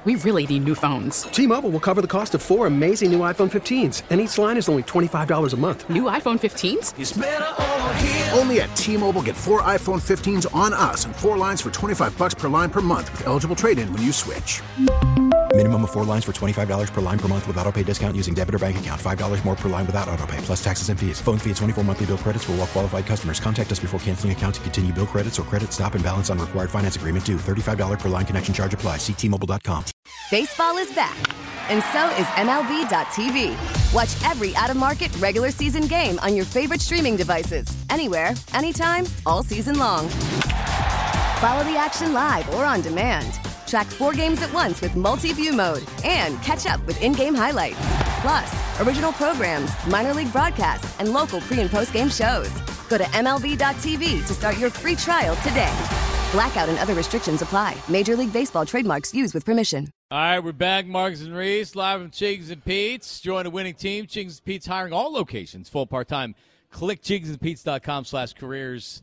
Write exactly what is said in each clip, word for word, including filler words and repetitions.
We really need new phones. T-Mobile will cover the cost of four amazing new iPhone fifteens, and each line is only twenty-five dollars a month. New iPhone fifteens? It's better over here. Only at T-Mobile, get four iPhone fifteens on us and four lines for twenty-five dollars per line per month with eligible trade-in when you switch. Minimum of four lines for twenty-five dollars per line per month with autopay discount using debit or bank account. five dollars more per line without autopay, plus taxes and fees. Phone fee at twenty-four monthly bill credits for well-qualified customers. Contact us before canceling account to continue bill credits or credit stop and balance on required finance agreement due. thirty-five dollars per line connection charge applies. See T Mobile dot com. Baseball is back, and so is M L B dot T V. Watch every out-of-market regular season game on your favorite streaming devices. Anywhere, anytime, all season long. Follow the action live or on demand. Track four games at once with multi-view mode and catch up with in-game highlights. Plus, original programs, minor league broadcasts, and local pre- and post-game shows. Go to M L B dot T V to start your free trial today. Blackout and other restrictions apply. Major League Baseball trademarks used with permission. All right, we're back. Marks and Reese, live from Chigs and Pete's. Join the winning team. Chigs and Pete's hiring all locations, full part-time. Click chigs and pete's dot com slash careers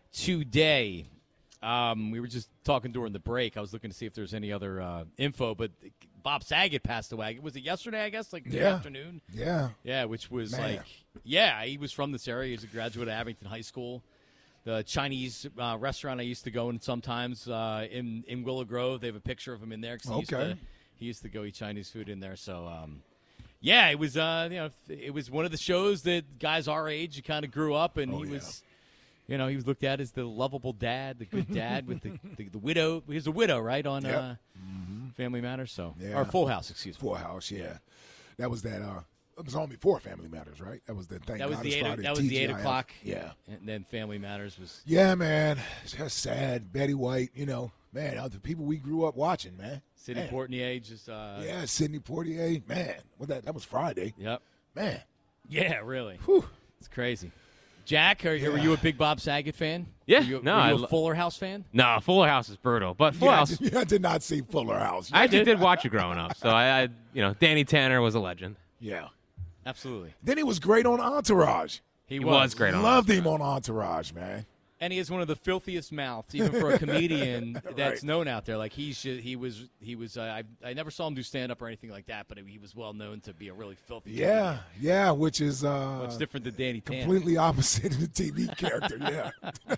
today. Um, we were just talking during the break. I was looking to see if there's any other uh, info, but Bob Saget passed away. Was it yesterday, I guess, like the yeah. afternoon? Yeah. Yeah, which was Man. like, yeah, he was from this area. He was a graduate of Abington High School. The Chinese uh, restaurant I used to go in sometimes uh, in, in Willow Grove, they have a picture of him in there. 'Cause he, okay. used to, he used to go eat Chinese food in there. So, um, yeah, it was uh, you know, it was one of the shows that guys our age kind of grew up, and oh, he yeah. was, you know, he was looked at as the lovable dad, the good dad with the, the, the widow. He was a widow, right, on yep. uh, mm-hmm. Family Matters? So, yeah. or Full House, excuse me. Full House, yeah. yeah. That was that. Uh, it was on before Family Matters, right? That was the thing. That was the eight. That was the eight o'clock. Yeah. And then Family Matters was. Yeah, man. It's just sad. Betty White, you know, man, the people we grew up watching, man. Sidney man. Poitier just. Uh, yeah, Sidney Poitier, man. What that? That was Friday. Yep. Man. Yeah, really. Whew. It's crazy. Jack, are, yeah. were you a big Bob Saget fan? Yeah, were you, no, were you I a lo- Fuller House fan? No, Fuller House is brutal, but Full yeah, House. I did, I did not see Fuller House. I actually did watch it growing up, so I, I, you know, Danny Tanner was a legend. Yeah, absolutely. Then he was great on Entourage. He, he was. was great on. Loved Entourage. him on Entourage, man. And he has one of the filthiest mouths, even for a comedian that's right. known out there. Like he's he was he was. Uh, I I never saw him do stand up or anything like that, but he was well known to be a really filthy. Yeah, comedian. yeah, which is uh, What's different than Danny Tanner? Completely opposite of the T V character. Yeah.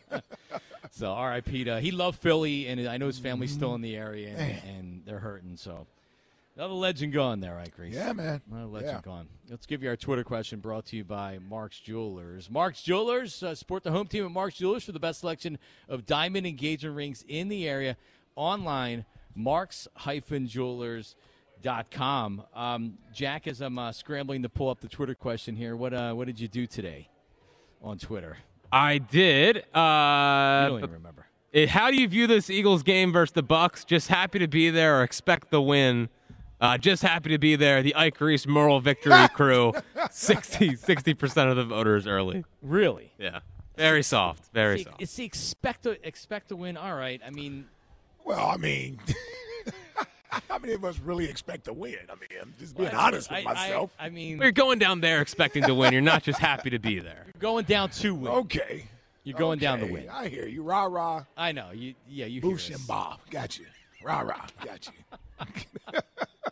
So R I P to he loved Philly, and I know his family's still in the area, and, and they're hurting. So another legend gone there, right, Grace? Yeah, man. Another legend Yeah. gone. Let's give you our Twitter question brought to you by Mark's Jewelers. Mark's Jewelers, uh, support the home team at Mark's Jewelers for the best selection of diamond engagement rings in the area. Online, marks jewelers dot com. Um, Jack, as I'm uh, scrambling to pull up the Twitter question here, what uh, what did you do today on Twitter? I did. Uh, I don't even remember. It, how do you view this Eagles game versus the Bucks? Just happy to be there or expect the win? Uh, just happy to be there. The Ike Reese moral victory crew, sixty percent of the voters early. Really? Yeah. Very soft. Very see, soft. Is he expect to, expect to win? All right. I mean. Well, I mean. How many of us really expect to win? I mean, I'm just being well, honest with I, myself. I, I mean. You're going down there expecting to win. You're not just happy to be there. You're going down to win. Okay. You're going okay. down to win. I hear you. Rah, rah. I know. You, yeah, you Boosh hear us. and Bob. Got you. Rah, rah. Got you.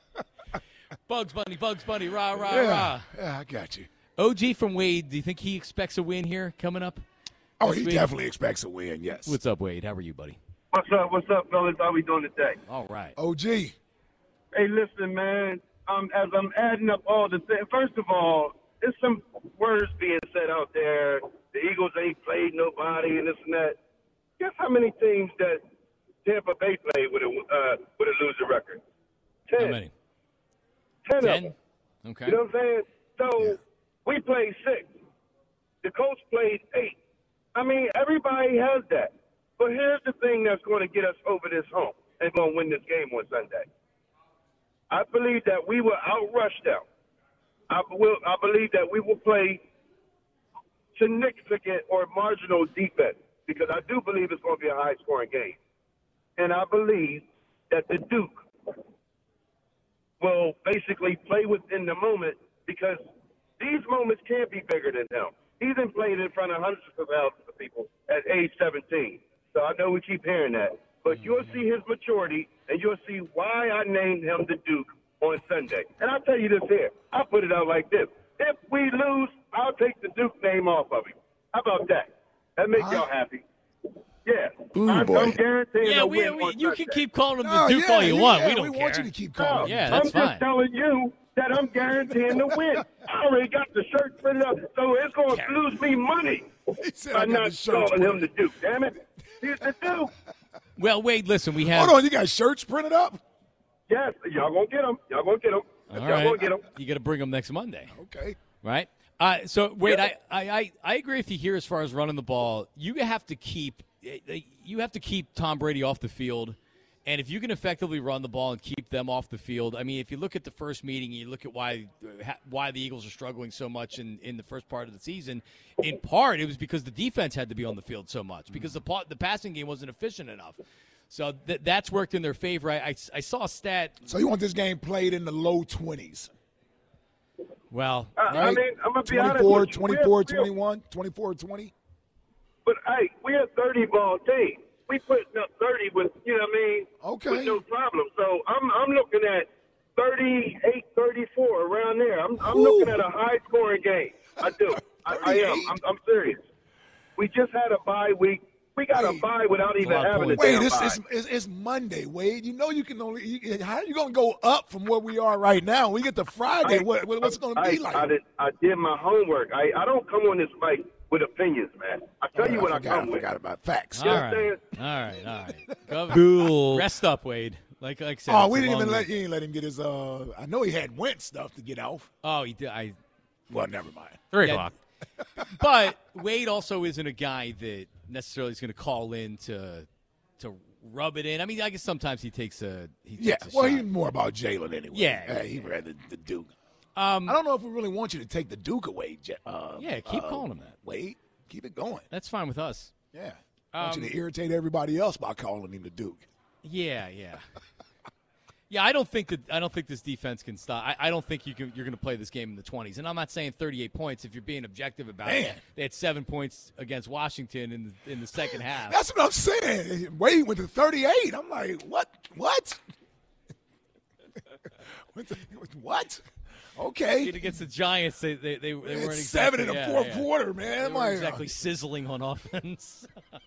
Bugs Bunny, Bugs Bunny, rah, rah, yeah. rah. Yeah, I got you. O G from Wade, do you think he expects a win here coming up? Oh, this he week? definitely expects a win, yes. What's up, Wade? How are you, buddy? What's up? What's up, fellas? How we doing today? All right. O G. Hey, listen, man. Um, as I'm adding up all the things, first of all, there's some words being said out there. The Eagles ain't played nobody and this and that. Guess how many teams that Tampa Bay played with a uh, with a losing record? Ten. How many? Ten, Ten? of them. Okay. You know what I'm saying? So Yeah. we played six. The coach played eight. I mean, everybody has that. But here's the thing that's going to get us over this hump and going to win this game on Sunday. I believe that we will outrush them. I will. I believe that we will play significant or marginal defense because I do believe it's going to be a high-scoring game. And I believe that the Duke will basically play within the moment because these moments can't be bigger than him. He's been playing in front of hundreds of thousands of people at age seventeen. So I know we keep hearing that. But you'll see his maturity, and and you'll see why I named him the Duke on Sunday. And I'll tell you this here. I'll put it out like this. If we lose, I'll take the Duke name off of him. How about that? That make y'all happy. Yeah. Ooh, I'm, boy. I'm guaranteeing Yeah, a we, win we, on you Sunday. can keep calling him the No, Duke yeah, all you want. yeah, We don't we care. want you to keep calling. No, him. Yeah, I'm that's fine. just telling you that I'm guaranteeing the win. I already got the shirt printed up, so it's going to lose me money He said by I got not the shirts calling him printed. the Duke. Damn it. He's the Duke. Well, Wade, listen, we have. Hold on, you got shirts printed up? Yes, y'all going to get them. Y'all going to get them. All Y'all right. going to get them. You got to bring them next Monday, Okay. right? Uh, so, Wade, Yeah. I, I, I, I agree with you here as far as running the ball. You have to keep you have to keep Tom Brady off the field. And if you can effectively run the ball and keep them off the field, I mean, if you look at the first meeting, you look at why why the Eagles are struggling so much in, in the first part of the season. In part, it was because the defense had to be on the field so much because the the passing game wasn't efficient enough. So th- that's worked in their favor. I, I, I saw a stat. So you want this game played in the low twenties? Well, I, I Right? mean, I'm going to be honest twenty-four, with you. twenty-four, We're- we're- twenty-one, twenty-four, twenty? But, hey, we're a thirty-ball team. We putting up thirty with, you know what I mean? Okay. With no problem. So I'm I'm looking at thirty-eight, thirty-four, around there. I'm, I'm Ooh. looking at a high-scoring game. I do. I, I am. I'm, I'm serious. We just had a bye week. We got a Wait. bye without even lot of having a points. Wait, damn it's, bye. it's, it's, it's Monday, Wade. You know you can only you, – how are you going to go up from where we are right now? We get to Friday. I- what, what- what's it going to I, be like? I did, I did my homework. I, I don't come on this fight with opinions, man. I tell you I what I forgot, come I with. forgot about facts. all what I'm right, saying? all right, all right. Go, cool. Rest up, Wade. Like, like I said, Oh, it's we a didn't even long- let – you ain't let him get his uh, – I know he had Wentz stuff to get off. Oh, he did. I Well, never mind. Three Yeah. o'clock. But Wade also isn't a guy that necessarily is going to call in to to rub it in. I mean, I guess sometimes he takes a he takes Yeah, a well, shot. he's more about Jalen anyway. Yeah. Hey, he read the, the Duke. Um, I don't know if we really want you to take the Duke away, Ja- uh, yeah, keep uh, calling him that. Wade. Keep it going. That's fine with us. Yeah. I want Um, you to irritate everybody else by calling him the Duke. Yeah, yeah, yeah. I don't think that I don't think this defense can stop. I, I don't think you can. You're going to play this game in the twenties. And I'm not saying thirty-eight points. If you're being objective about Man. it, they had seven points against Washington in the in the second half. That's what I'm saying. Wade went to thirty-eight. I'm like, what? What? Went to- what? Okay. Against the Giants, they they, they, they weren't It's exactly, seven in the yeah, fourth yeah. quarter, man. They I'm weren't like, exactly sizzling on offense.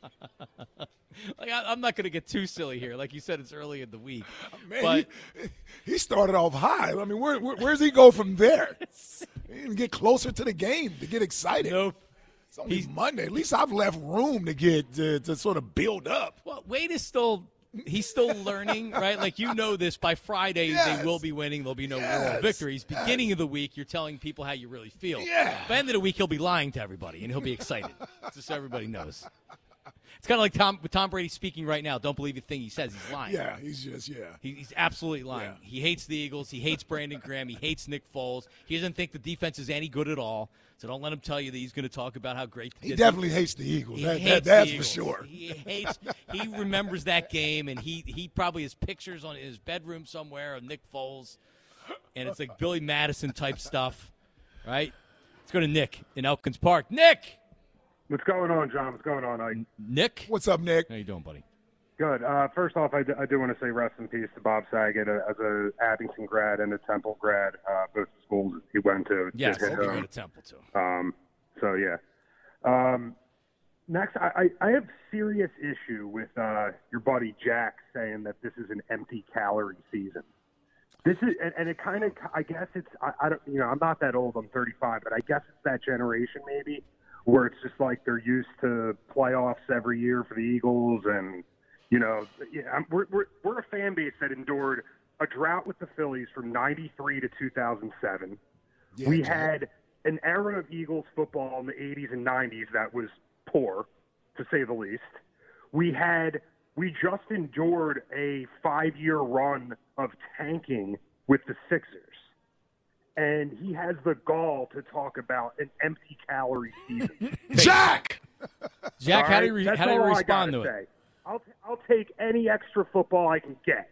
like I, I'm not going to get too silly here. Like you said, it's early in the week. man, but he, he started off high. I mean, where, where where's he go from there? He didn't get closer to the game to get excited. nope. It's only He's- Monday. At least I've left room to get to, to sort of build up. Well, Wade is still he's still learning, right? Like you know this by Friday Yes. they will be winning. There'll be no Yes. moral victories. Beginning of the week, you're telling people how you really feel. Yeah. By the end of the week, he'll be lying to everybody and he'll be excited, just so everybody knows. It's kind of like Tom with Tom Brady speaking right now. Don't believe a thing he says. He's lying. Yeah, he's just yeah. He, he's absolutely lying. Yeah. He hates the Eagles. He hates Brandon Graham. He hates Nick Foles. He doesn't think the defense is any good at all. So don't let him tell you that he's going to talk about how great the He definitely hates the Eagles. He That, hates that, that's the for Eagles. sure. He hates. He remembers that game, and he he probably has pictures on his bedroom somewhere of Nick Foles, and it's like Billy Madison type stuff, right? Let's go to Nick in Elkins Park. Nick, What's going on, John? What's going on, Ike? Nick, What's up, Nick? how you doing, buddy? Good. Uh, first off, I do, I do want to say rest in peace to Bob Saget uh, as a Abington grad and a Temple grad, uh, both schools he went to. Yes, did we hit go home. to Temple too. Um, so yeah. Um, next, I, I, I have serious issue with uh, your buddy Jack saying that this is an empty calorie season. This is, and, and it kind of, I guess it's, I, I don't, you know, I'm not that old. I'm thirty-five, but I guess it's that generation maybe where it's just like they're used to playoffs every year for the Eagles, and you know, yeah, I'm, we're we're we're a fan base that endured a drought with the Phillies from ninety-three to two thousand seven. Yeah, we Jack. had an era of Eagles football in the eighties and nineties that was poor, to say the least. We had we just endured a five-year run of tanking with the Sixers. And he has the gall to talk about an empty calorie season. Jack! Jack, All how do you right? re- That's how do you all I respond to gotta it? say. I'll t- I'll take any extra football I can get.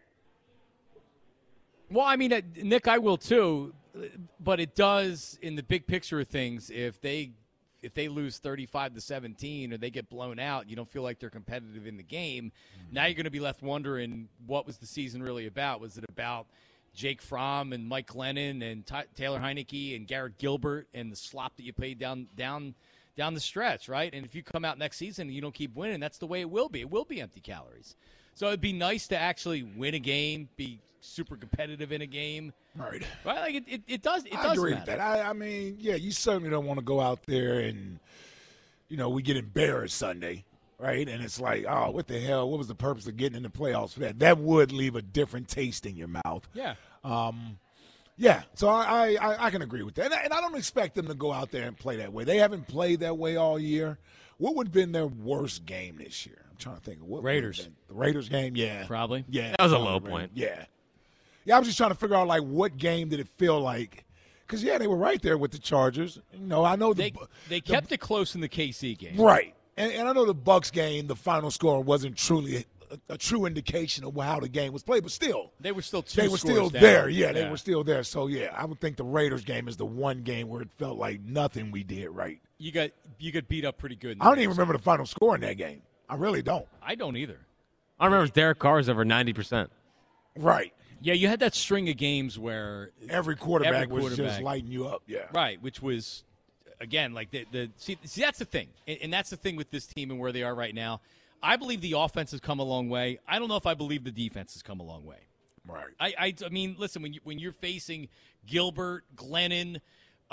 Well, I mean, uh, Nick, I will too, but it does in the big picture of things. If they if they lose thirty-five to seventeen or they get blown out, you don't feel like they're competitive in the game. Mm-hmm. Now you're going to be left wondering, what was the season really about? Was it about Jake Fromm and Mike Glennon and Ty- Taylor Heineke and Garrett Gilbert and the slop that you played down down down the stretch, right? And if you come out next season and you don't keep winning, that's the way it will be. It will be empty calories. So it'd be nice to actually win a game, be super competitive in a game. Right. Right? Like it, it, it does it I does agree matter. with that. I, I mean, yeah, you certainly don't want to go out there and, you know, we get embarrassed Sunday, right? And it's like, oh, what the hell? What was the purpose of getting in the playoffs for that? That would leave a different taste in your mouth. Yeah. Um, yeah, so I, I, I can agree with that. And I, and I don't expect them to go out there and play that way. They haven't played that way all year. What would have been their worst game this year? I'm trying to think of what Raiders. The Raiders game, yeah. Probably. Yeah. That was a low point. Yeah. Yeah, I was just trying to figure out, like, what game did it feel like? Because, yeah, they were right there with the Chargers. You know, I know the, They they the, kept it close in the K C game. Right. And, and I know the Bucs game, the final score wasn't truly a, a true indication of how the game was played, but still. They were still two They were scores still down. there. Yeah, they Yeah. were still there. So, yeah, I would think the Raiders game is the one game where it felt like nothing we did right. You got you got beat up pretty good. In the I don't Raiders even remember the final score in that game. I really don't. I don't either. I remember Derek Carr's over ninety percent. Right. Yeah, you had that string of games where Every quarterback, every was just quarterback- lighting you up. Yeah. right, which was again like the the see, see that's the thing, and, and that's the thing with this team and where they are right now. I believe the offense has come a long way. I don't know if I believe the defense has come a long way. Right. I I, I mean, listen, when you when you're facing Gilbert, Glennon,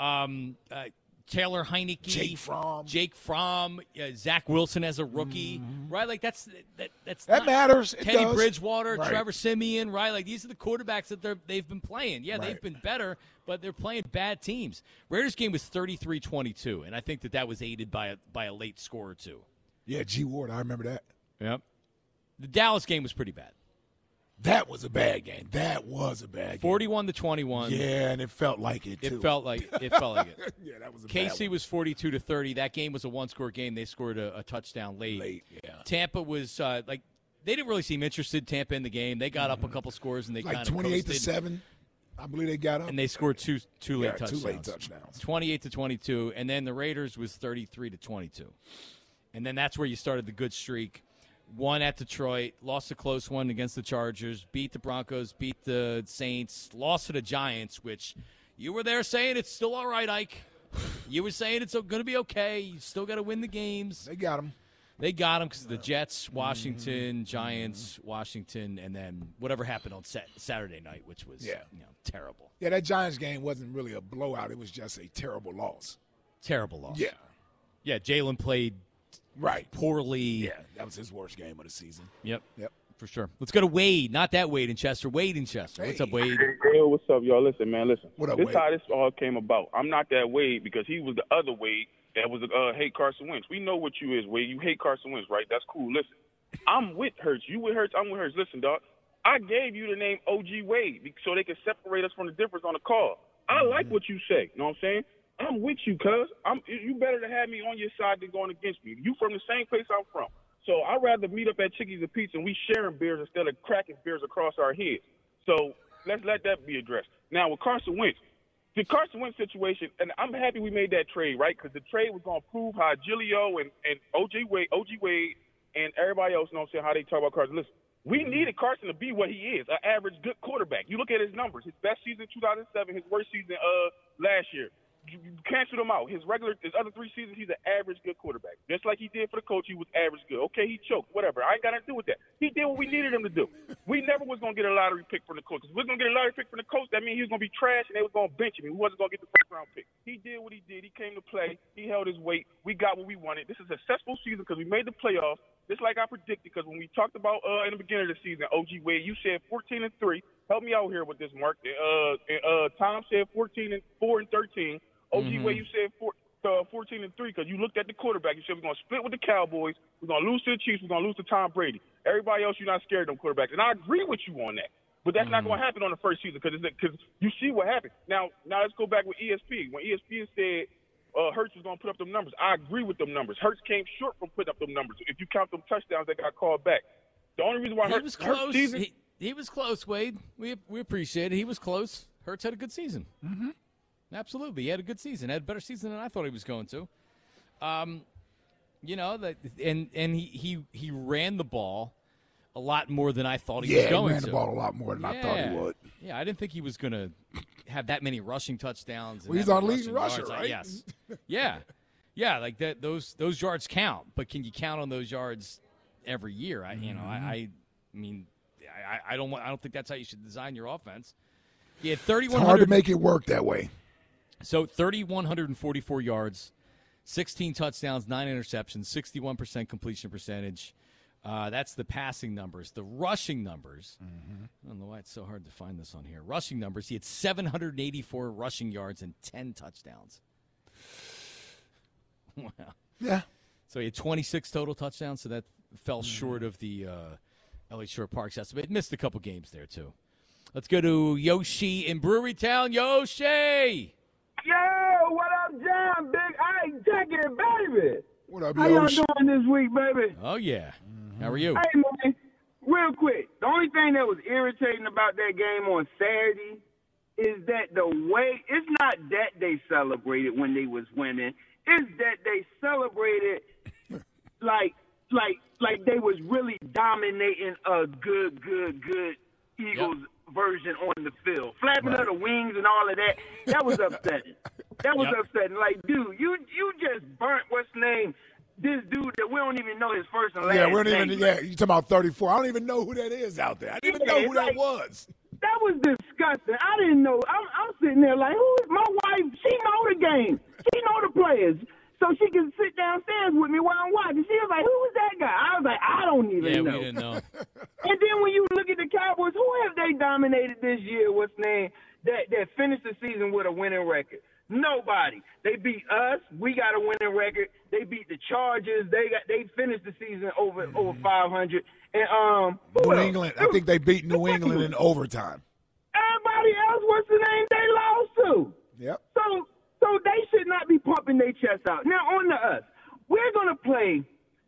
um, uh, Taylor Heineke, Jake Fromm. Jake Fromm, uh, Zach Wilson as a rookie, right? Like that's that that's That not- matters. It Teddy does. Bridgewater, Right. Trevor Siemian, right? Like these are the quarterbacks that they're they've been playing. Yeah, they've Right. been better, but they're playing bad teams. Raiders game was thirty-three twenty-two, and I think that that was aided by a by a late score or two. Yeah, G. Ward, I remember that. Yep. The Dallas game was pretty bad. That was a bad game. That was a bad game. forty-one to twenty-one. Yeah, and it felt like it, too. It felt like it felt like it. Yeah, that was a K bad C one. was forty-two to thirty. That game was a one-score game. They scored a, a touchdown late. Late, yeah. Tampa was uh, like they didn't really seem interested. Tampa in the game. They got up a couple scores and they Like kind of twenty-eight to seven, I believe they got up. and they scored two two late Yeah, two touchdowns. late touchdowns. twenty-eight to twenty-two, and then the Raiders was thirty-three to twenty-two. And then that's where you started the good streak. Won at Detroit, lost a close one against the Chargers, beat the Broncos, beat the Saints, lost to the Giants, which you were there saying it's still all right, Ike. You were saying it's going to be okay. You still got to win the games. They got them. They got them because the Jets, Washington, Giants, Washington, and then whatever happened on Sat- Saturday night, which was Yeah. you know, terrible. Yeah, that Giants game wasn't really a blowout. It was just a terrible loss. Terrible loss. Yeah. Yeah, Jalen played Right. poorly. Yeah, that was his worst game of the season. Yep. Yep. For sure. Let's go to Wade. Not that Wade in Chester. Wade in Chester. What's up, Wade? Hey, what's up, y'all? Listen, man, listen. What up, this Wade? how this all came about. I'm not that Wade because he was the other Wade that was uh, hate Carson Wentz. We know what you is, Wade. You hate Carson Wentz, right? That's cool. Listen, I'm with Hurts. You with Hurts? I'm with Hurts. Listen, dog. I gave you the name O G Wade be- so they can separate us from the difference on the call. I like what you say. You know what I'm saying? I'm with you, cuz. I'm. You better to have me on your side than going against me. You from the same place I'm from. So I'd rather meet up at Chickies and Pizza and we sharing beers instead of cracking beers across our heads. So let's let that be addressed. Now, with Carson Wentz, the Carson Wentz situation, and I'm happy we made that trade, right? Because the trade was going to prove how Giglio and, and O J Wade, O G Wade and everybody else, you know what I'm saying, how they talk about Carson. Listen, we needed Carson to be what he is, an average good quarterback. You look at his numbers. His best season in two thousand seven, his worst season uh last year. You you canceled him out. His regular, his other three seasons, he's an average good quarterback. Just like he did for the coach, he was average good. Okay, he choked, whatever. I ain't got nothing to do with that. He did what we needed him to do. We never was going to get a lottery pick from the coach. If we was going to get a lottery pick from the coach, that means he was going to be trash and they was going to bench him. He wasn't going to get the first round pick. He did what he did. He came to play. He held his weight. We got what we wanted. This is a successful season because we made the playoffs, just like I predicted. Because when we talked about uh, in the beginning of the season, O G Wade, you said fourteen and three. Help me out here with this, Mark. Uh, uh, Tom said fourteen and four and thirteen. O G Mm-hmm. Wade, you said four, uh, fourteen and three because you looked at the quarterback. You said we're going to split with the Cowboys. We're going to lose to the Chiefs. We're going to lose to Tom Brady. Everybody else, you're not scared of them quarterbacks. And I agree with you on that. But that's Mm-hmm. not going to happen on the first season because you see what happened. Now, now let's go back with E S P. When E S P N said uh, Hurts was going to put up them numbers, I agree with them numbers. Hurts came short from putting up them numbers. If you count them touchdowns that got called back. The only reason why He Hurts, was Hurts close. season, He, he was close, Wade. We we appreciate it. He was close. Hurts had a good season. Mm-hmm. Absolutely. He had a good season. Had a better season than I thought he was going to. Um, you know, that, and and he, he he ran the ball a lot more than I thought he yeah, was going to. he ran the ball a lot more than yeah. I thought he would. Yeah, I didn't think he was going to have that many rushing touchdowns. And well, he's that our many leading rushing rusher, yards. right? Yes. Yeah. Yeah, like that. Those those yards count, but can you count on those yards every year? I, you know, Mm-hmm. I, I mean, I, I don't want. I don't think that's how you should design your offense. He had thirty-one hundred. It's hard to make it work that way. So three thousand one hundred forty-four yards, sixteen touchdowns, nine interceptions, sixty-one percent completion percentage. Uh, that's the passing numbers. The rushing numbers, mm-hmm. I don't know why it's so hard to find this on here. Rushing numbers, he had seven hundred eighty-four rushing yards and ten touchdowns. Wow. Yeah. So he had twenty-six total touchdowns, so that fell mm-hmm. short of the uh, L A Shore Parks estimate. It missed a couple games there, too. Let's go to Yoshi in Brewery Town. Yoshi! Yo, what up, John? Big I Jackie, baby. What up, How Yoshi? y'all doing this week, baby? Oh, yeah. Mm-hmm. How are you? Hey, man, real quick. The only thing that was irritating about that game on Saturday is that the way – it's not that they celebrated when they was winning. It's that they celebrated like like like they was really dominating a good, good, good Eagles yep. version on the field. Flapping right. of the wings and all of that, that was upsetting. That was yep. upsetting. Like, dude, you you just burnt what's name this dude that we don't even know his first and last Yeah, we don't name. even. Yeah, you talking about thirty-four? I don't even know who that is out there. I didn't yeah, even know who like, that was. That was disgusting. I didn't know. I'm, I'm sitting there like, who is my wife? She know the game. She know the players. So she can sit downstairs with me while I'm watching. She was like, who was that guy? I was like, I don't even yeah, know. Yeah, we didn't know. And then when you look at the Cowboys, who have they dominated this year, what's name, that, that finished the season with a winning record? Nobody. They beat us. We got a winning record. They beat the Chargers. They got they finished the season over mm-hmm. over five hundred. And um, New England. I think they beat New England in overtime. Everybody else, what's the name they lost to? Yep. So so they should not be pumping their chests out. Now on to us. We're gonna play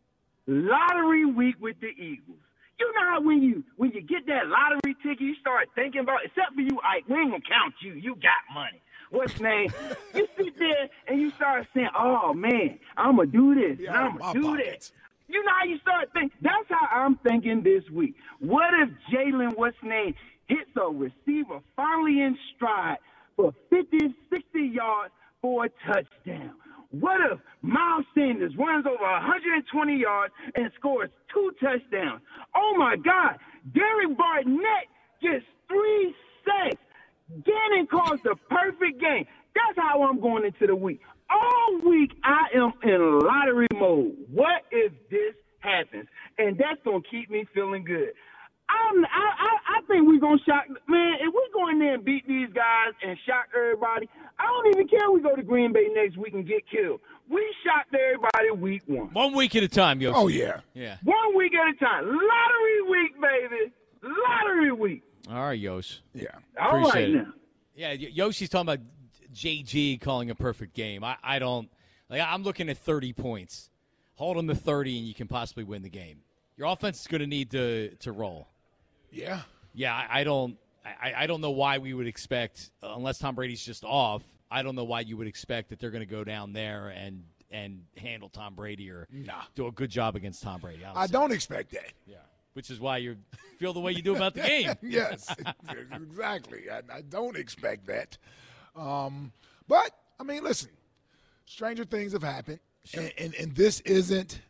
lottery week with the Eagles. You know how when you when you get that lottery ticket, you start thinking about, except for you, Ike, we ain't gonna count you. You got money. What's name? You sit there and you start saying, oh, man, I'm going to do this, yeah, and I'm going to do pockets. that. You know how you start thinking? That's how I'm thinking this week. What if Jalen, what's name, hits a receiver finally in stride for fifty, sixty yards for a touchdown? What if Miles Sanders runs over one hundred twenty yards and scores two touchdowns? Oh, my God. Derek Barnett gets three sacks. Gannon calls the perfect game. That's how I'm going into the week. All week, I am in lottery mode. What if this happens? And that's going to keep me feeling good. I'm, I, I, I think we're going to shock. Man, if we go in there and beat these guys and shock everybody, I don't even care if we go to Green Bay next week and get killed. We shocked everybody week one. One week at a time, Yoshi. Oh, yeah. Yeah. One week at a time. Lottery week, baby. Lottery week. All right, Yosh. Yeah. All Appreciate right it. now. Yeah, Yoshi's talking about J G calling a perfect game. I, I don't like. I'm looking at thirty points. Hold them to thirty, and you can possibly win the game. Your offense is going to need to to roll. Yeah. Yeah, I, I don't. I, I don't know why we would expect, unless Tom Brady's just off. I don't know why you would expect that they're going to go down there and and handle Tom Brady or nah. do a good job against Tom Brady. I don't expect that. Yeah. Which is why you feel the way you do about the game. Yes, exactly. I, I don't expect that. Um, but, I mean, listen, stranger things have happened. Sure. And, and, and this isn't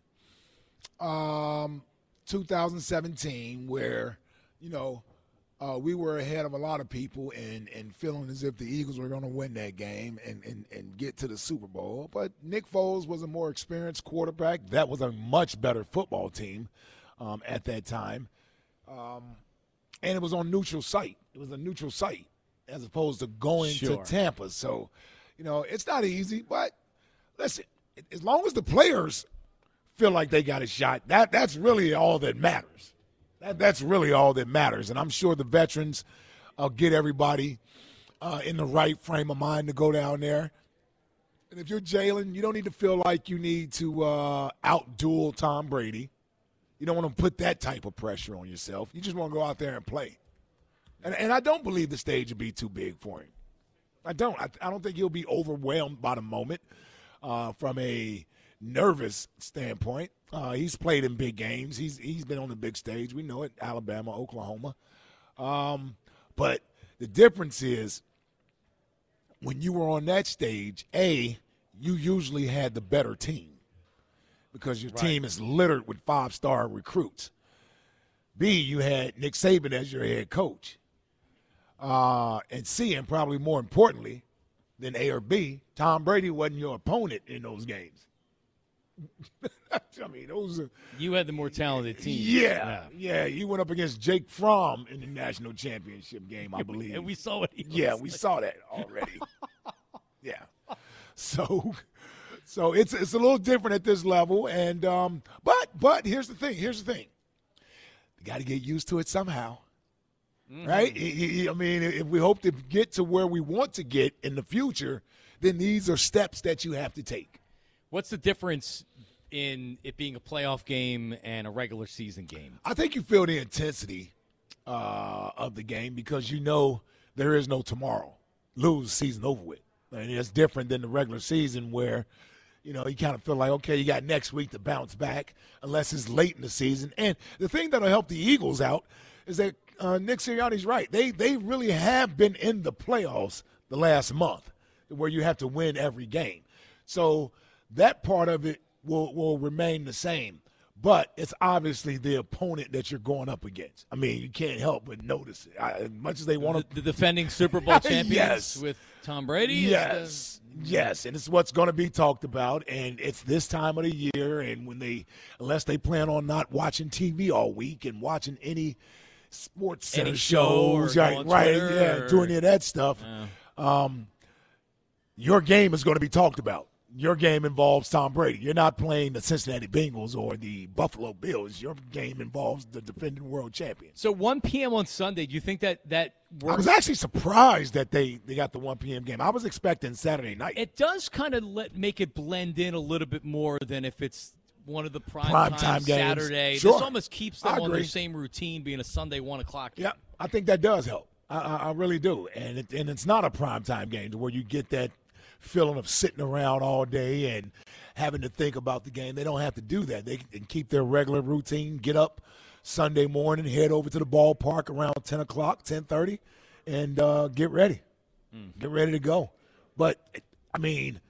um, two thousand seventeen where, you know, uh, we were ahead of a lot of people and, and feeling as if the Eagles were going to win that game and, and, and get to the Super Bowl. But Nick Foles was a more experienced quarterback. That was a much better football team. Um, at that time, um, and it was on neutral site. It was a neutral site as opposed to going sure. to Tampa. So, you know, it's not easy. But listen, as long as the players feel like they got a shot, that that's really all that matters. That that's really all that matters. And I'm sure the veterans uh, get everybody uh, in the right frame of mind to go down there. And if you're Jalen, you don't need to feel like you need to uh, out-duel Tom Brady. You don't want to put that type of pressure on yourself. You just want to go out there and play. And and I don't believe the stage will be too big for him. I don't. I, I don't think he'll be overwhelmed by the moment uh, from a nervous standpoint. Uh, he's played in big games. He's he's been on the big stage. We know it, Alabama, Oklahoma. Um, but the difference is when you were on that stage, A, you usually had the better team because your Right. team is littered with five-star recruits. B, you had Nick Saban as your head coach. Uh, and C, and probably more importantly than A or B, Tom Brady wasn't your opponent in those games. I mean, those are – You had the more talented team. yeah, yeah. You went up against Jake Fromm in the national championship game, I believe. And we saw it. Yeah, we saw that already. yeah. So, so it's it's a little different at this level, and um, but but here's the thing. Here's the thing. You got to get used to it somehow, Mm-hmm. right? I- I I mean, if we hope to get to where we want to get in the future, then these are steps that you have to take. What's the difference in it being a playoff game and a regular season game? I think you feel the intensity uh, of the game because you know there is no tomorrow. Lose, season over with. And it's different than the regular season where, you know, you kind of feel like, okay, you got next week to bounce back unless it's late in the season. And the thing that'll help the Eagles out is that uh, Nick Sirianni's right. They, they really have been in the playoffs the last month where you have to win every game. So that part of it will, will remain the same. But it's obviously the opponent that you're going up against. I mean, you can't help but notice it. I, as much as they want The, to. the defending Super Bowl champions Yes. with Tom Brady? is Yes, yes, and it's what's going to be talked about, and it's this time of the year, and when they, unless they plan on not watching T V all week and watching any sports center Any show or shows, go right, on right, Twitter yeah, or- doing any of that stuff, um, your game is going to be talked about. Your game involves Tom Brady. You're not playing the Cincinnati Bengals or the Buffalo Bills. Your game involves the defending world champions. So one p.m. on Sunday, do you think that that works? I was actually surprised that they, they got the one p.m. game. I was expecting Saturday night. It does kind of let make it blend in a little bit more than if it's one of the prime, Prime time, time games. Saturday. Sure. This almost keeps them I on their agree. same routine, being a Sunday one o'clock game. Yeah, I think that does help. I, I, I really do. And it, and it's not a primetime game to where you get that feeling of sitting around all day and having to think about the game. They don't have to do that. They can keep their regular routine, get up Sunday morning, head over to the ballpark around ten o'clock, ten thirty, and uh, get ready. Get ready to go. But, I mean,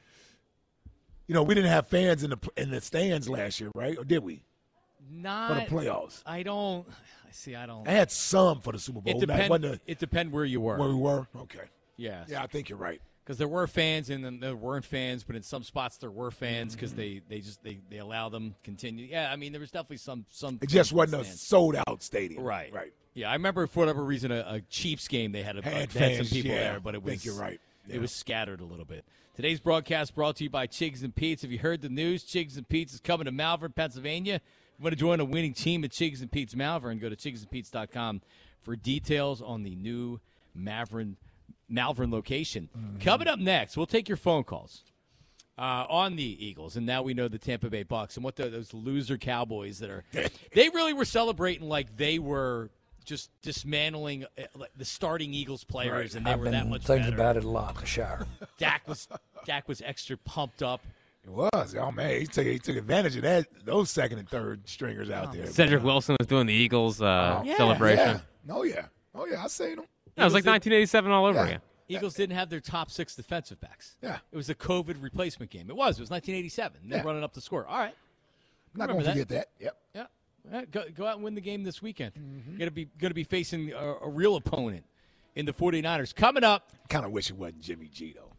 you know, we didn't have fans in the in the stands last year, right? Or did we? Not For the playoffs. I don't. I see. I don't. I had some for the Super Bowl. It That depend. wasn't a- It depend where you were. where we were? Okay. Yes. Yeah, I think you're right. Because there were fans and then there weren't fans, but in some spots there were fans because they, they just they, they allow them continue. Yeah, I mean there was definitely some some. It just fans in wasn't the a stands. sold out stadium. Right. Right. Yeah, I remember for whatever reason a, a Chiefs game they had, a, Had they had fans, some people yeah. there, but it I think was you're right. It Yeah. was scattered a little bit. Today's broadcast brought to you by Chigs and Pete's. Have you heard the news? Chigs and Pete's is coming to Malvern, Pennsylvania. If you want to join a winning team at Chigs and Pete's Malvern, go to chigs and pete's dot com for details on the new Malvern Malvern location. Mm-hmm. Coming up next, we'll take your phone calls uh, on the Eagles, and now we know the Tampa Bay Bucks and what the, those loser Cowboys that are. They really were celebrating like they were just dismantling uh, like the starting Eagles players, and they I've were been that much thinking better. about it a lot in the shower. Dak was Dak was extra pumped up. It was. Oh man, he took he took advantage of that. Those second and third stringers out there. Cedric Wilson was doing the Eagles uh, Yeah. celebration. Yeah. Oh yeah. Oh yeah. I seen him. That was like nineteen eighty-seven all over Yeah. again. Eagles didn't have their top six defensive backs. Yeah. It was a COVID replacement game. It was. It was nineteen eighty-seven. They're Yeah. running up the score. All right. I'm not Remember gonna forget that. Yep. Yeah. Yeah, Go, go out and win the game this weekend. Mm-hmm. You're going to be going to be facing a, a real opponent in the 49ers. Coming up. Kind of wish it wasn't Jimmy G though.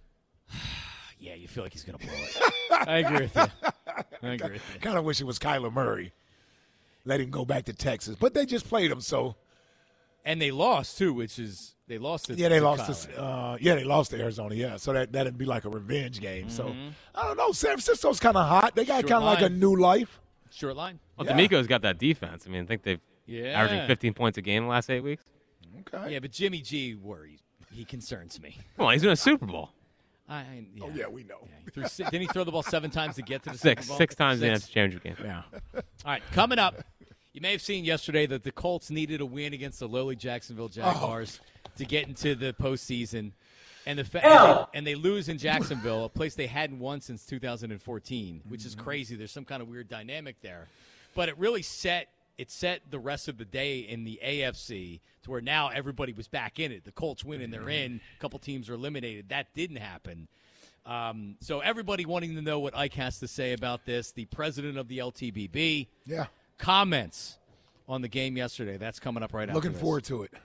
Yeah, you feel like he's going to blow it. I agree with you. I agree with you. Kind of wish it was Kyler Murray. Let him go back to Texas, but they just played him so. And they lost, too, which is they lost to Yeah, they to lost Kyler. to uh, yeah they lost to Arizona. Yeah, so that that'd be like a revenge game. So Mm-hmm. I don't know. San Francisco's kind of hot. They got Short kind of like a line. new life. Short line. Well, Yeah. D'Amico's got that defense. I mean, I think they've Yeah. averaging fifteen points a game the last eight weeks. Okay. Yeah, but Jimmy G worries. He concerns me. Well, he's in a Super Bowl. I, I, yeah. Oh yeah, we know. Yeah, he threw, si- didn't he throw the ball seven times to get to the Six. Super Bowl? Six times in the Six. N F L championship game. Yeah. All right, coming up, you may have seen yesterday that the Colts needed a win against the lowly Jacksonville Jaguars to get into the postseason. And the fa- and, they, and they lose in Jacksonville, a place they hadn't won since two thousand fourteen, which is crazy. There's some kind of weird dynamic there. But it really set it set the rest of the day in the A F C to where now everybody was back in it. The Colts win and they're in. A couple teams are eliminated. That didn't happen. Um, so everybody wanting to know what Ike has to say about this. The president of the L T B B. Yeah. Comments on the game yesterday. That's coming up right after Looking this. forward to it.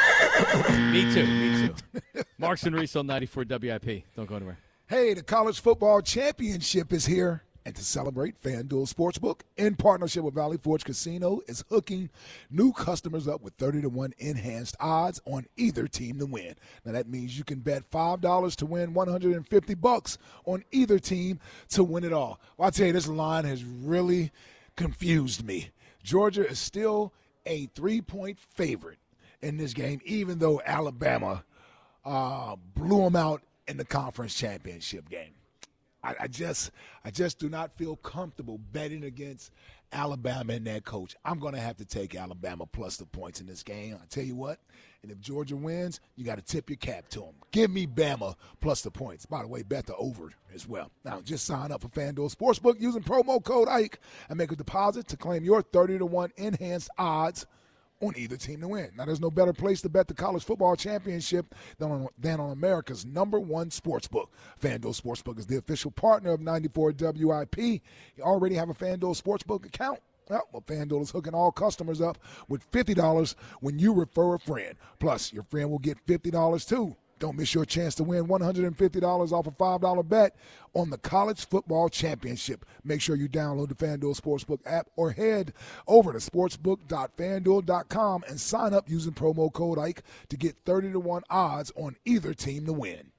Me, me too. Me too. Marks and Reese on ninety-four W I P. Don't go anywhere. Hey, the College Football Championship is here. And to celebrate, FanDuel Sportsbook, in partnership with Valley Forge Casino, is hooking new customers up with thirty to one enhanced odds on either team to win. Now, that means you can bet five dollars to win one hundred fifty bucks on either team to win it all. Well, I'll tell you, this line has really confused me. Georgia is still a three-point favorite in this game, even though Alabama uh, blew them out in the conference championship game. I, I just I just do not feel comfortable betting against Alabama and that coach. I'm going to have to take Alabama plus the points in this game. I'll tell you what, and if Georgia wins, you got to tip your cap to them. Give me Bama plus the points. By the way, bet the over as well. Now, just sign up for FanDuel Sportsbook using promo code Ike and make a deposit to claim your thirty to one enhanced odds on either team to win. Now, there's no better place to bet the college football championship than on, than on America's number one sportsbook. FanDuel Sportsbook is the official partner of ninety-four W I P. You already have a FanDuel Sportsbook account? Well, well, FanDuel is hooking all customers up with fifty dollars when you refer a friend. Plus, your friend will get fifty dollars too. Don't miss your chance to win one hundred fifty dollars off a five dollar bet on the College Football Championship. Make sure you download the FanDuel Sportsbook app or head over to sportsbook dot fan duel dot com and sign up using promo code Ike to get thirty to one odds on either team to win.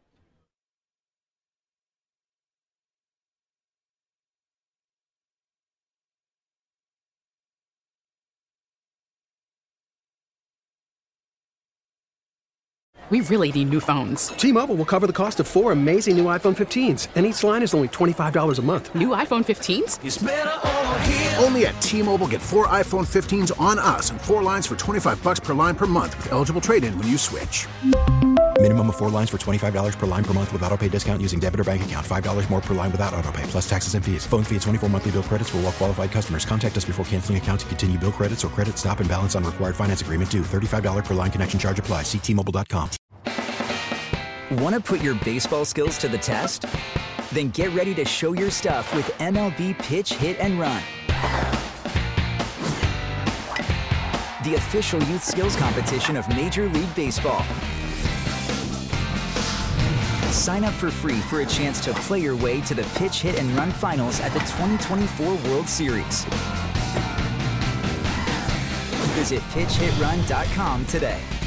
We really need new phones. T-Mobile will cover the cost of four amazing new iPhone fifteens, and each line is only twenty-five dollars a month. New iPhone fifteens? It's better over here. Only at T-Mobile, get four iPhone fifteens on us and four lines for twenty-five bucks per line per month with eligible trade-in when you switch. Minimum of four lines for twenty-five dollars per line per month with autopay discount using debit or bank account. five dollars more per line without autopay, plus taxes and fees. Phone fee at twenty-four monthly bill credits for well-qualified customers. Contact us before canceling account to continue bill credits or credit stop and balance on required finance agreement due. thirty-five dollars per line connection charge applies. See T Mobile dot com. Want to put your baseball skills to the test? Then get ready to show your stuff with M L B Pitch, Hit, and Run. The official youth skills competition of Major League Baseball. Sign up for free for a chance to play your way to the Pitch, Hit, and Run finals at the twenty twenty-four World Series. Visit pitch hit run dot com today.